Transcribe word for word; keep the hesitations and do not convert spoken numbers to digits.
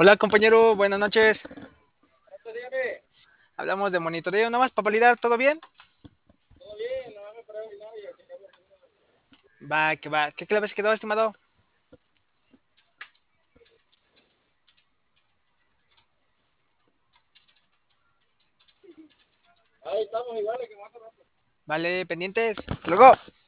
Hola compañero, buenas noches. Esto dígame, Hablamos de monitoreo nomás para validar, ¿todo bien? todo bien, no me parado binaria, checamos. Va, que va. ¿Qué claves quedó, estimado? Ahí estamos iguales que más rato. Vale, pendientes. Luego.